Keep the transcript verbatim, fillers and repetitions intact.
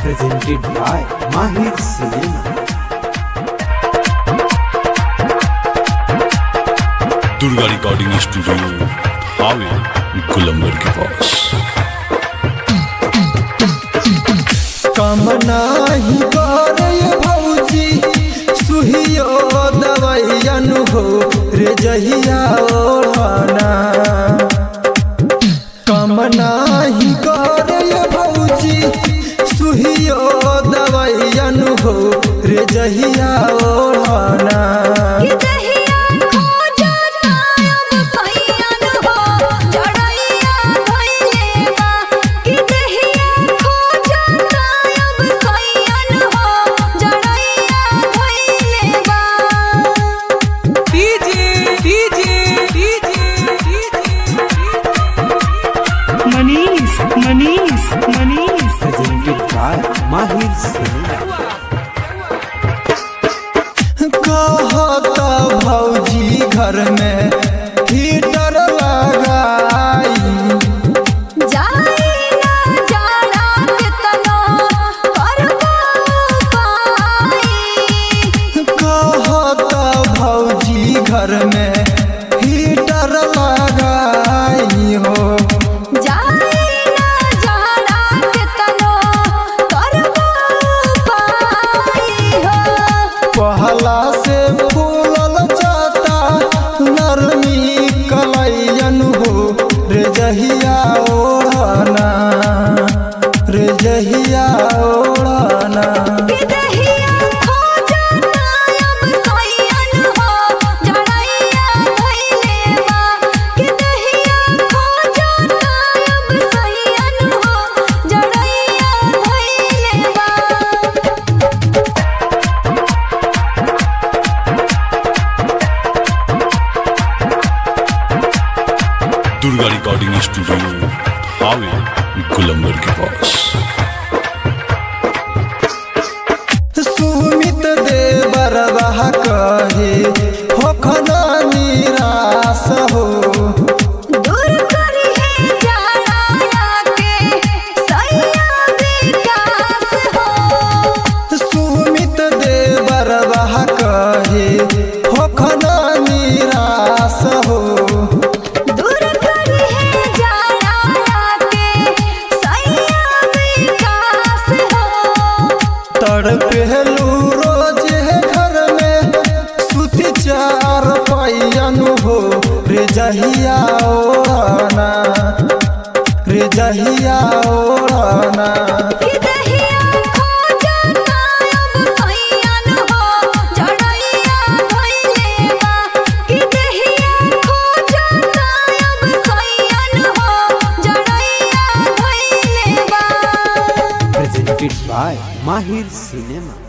presented by Mahir Cinema. Durga recording studio हावे गुलंबर के पास। कम नाही करे भौजी सुहियो दवाइयन हो रे जहिया ओढ़ना। कम नाही करे भौजी सुहियो दवाइयन हो रे जहिया ओढ़ना। Manish Manish Manish Presented by Mahir Cinema. कहता भौजी घर में हीटर लगाई जाई ना जाड़ा कितना करबो पाई। कहता भौजी घर में हीटर लगाई हो। जाई ना जाड़ा कितना करबो पाई हो। पहला से फूलल जाता नरमी कलैयन हो रे जहिया ओढ़ना रे जहिया ओढ़ना। किदहिया खो जाता अब सोयन हो जड़ैया धइले बा। किदहिया खो जाता अब सोयन हो जड़ैया धइले बा। दुर्गा रिकॉर्डिंग स्टूडियो हावे गुलंबर के पास। सुमित देवर बह कहे होखना निराश हो। दूर करी है जाड़ा के सैया विकास हो। सुमित देवर बह कहे होखना निराश हो। दूर करी है जाड़ा के सैया विकास हो। तड़पेलू रोज है घर में सुती चार पैयन हो रे जहिया ओढ़ना रे जहिया ओढ़ना। किदहिया खो जाता अब सोयन हो जड़ैया धइले बा। किदहिया खो जाता अब सोयन हो जड़ैया धइले बा। Presented by Mahir Cinema.